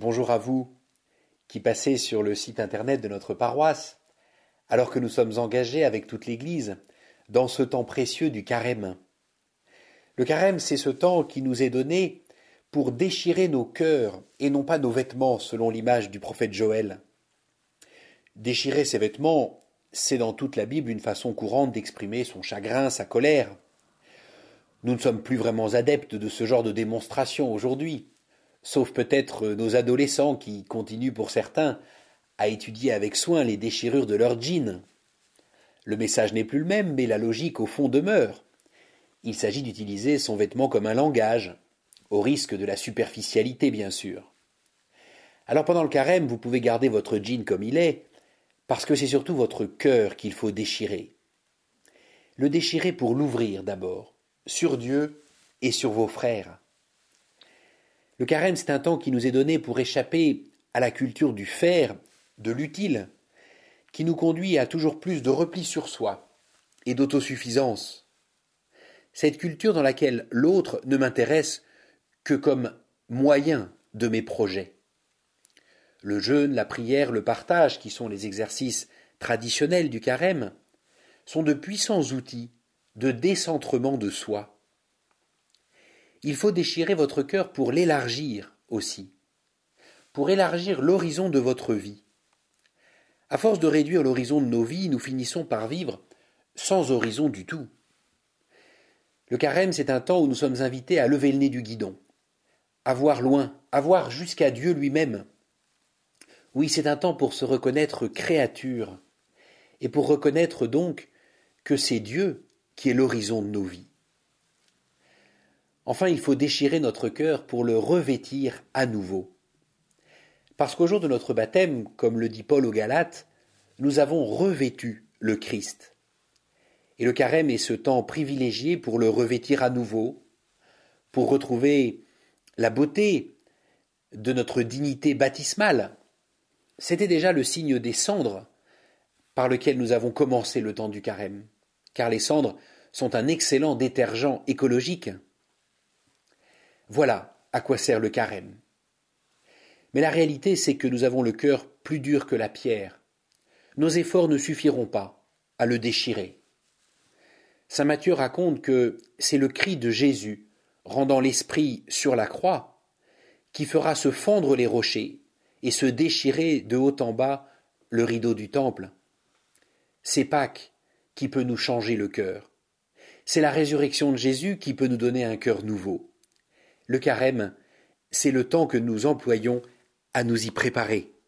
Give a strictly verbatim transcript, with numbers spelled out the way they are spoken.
Bonjour à vous qui passez sur le site internet de notre paroisse, alors que nous sommes engagés avec toute l'Église dans ce temps précieux du carême. Le carême, c'est ce temps qui nous est donné pour déchirer nos cœurs et non pas nos vêtements, selon l'image du prophète Joël. Déchirer ses vêtements, c'est dans toute la Bible une façon courante d'exprimer son chagrin, sa colère. Nous ne sommes plus vraiment adeptes de ce genre de démonstration aujourd'hui, sauf peut-être nos adolescents qui continuent pour certains à étudier avec soin les déchirures de leurs jeans. Le message n'est plus le même, mais la logique au fond demeure. Il s'agit d'utiliser son vêtement comme un langage, au risque de la superficialité bien sûr. Alors pendant le carême, vous pouvez garder votre jean comme il est, parce que c'est surtout votre cœur qu'il faut déchirer. Le déchirer pour l'ouvrir d'abord, sur Dieu et sur vos frères. Le carême, c'est un temps qui nous est donné pour échapper à la culture du faire, de l'utile, qui nous conduit à toujours plus de repli sur soi et d'autosuffisance. Cette culture dans laquelle l'autre ne m'intéresse que comme moyen de mes projets. Le jeûne, la prière, le partage, qui sont les exercices traditionnels du carême, sont de puissants outils de décentrement de soi. Il faut déchirer votre cœur pour l'élargir aussi, pour élargir l'horizon de votre vie. À force de réduire l'horizon de nos vies, nous finissons par vivre sans horizon du tout. Le carême, c'est un temps où nous sommes invités à lever le nez du guidon, à voir loin, à voir jusqu'à Dieu lui-même. Oui, c'est un temps pour se reconnaître créature, et pour reconnaître donc que c'est Dieu qui est l'horizon de nos vies. Enfin, il faut déchirer notre cœur pour le revêtir à nouveau. Parce qu'au jour de notre baptême, comme le dit Paul aux Galates, nous avons revêtu le Christ. Et le carême est ce temps privilégié pour le revêtir à nouveau, pour retrouver la beauté de notre dignité baptismale. C'était déjà le signe des cendres par lequel nous avons commencé le temps du carême, car les cendres sont un excellent détergent écologique. Voilà à quoi sert le carême. Mais la réalité, c'est que nous avons le cœur plus dur que la pierre. Nos efforts ne suffiront pas à le déchirer. Saint Matthieu raconte que c'est le cri de Jésus, rendant l'esprit sur la croix, qui fera se fendre les rochers et se déchirer de haut en bas le rideau du temple. C'est Pâques qui peut nous changer le cœur. C'est la résurrection de Jésus qui peut nous donner un cœur nouveau. Le carême, c'est le temps que nous employons à nous y préparer.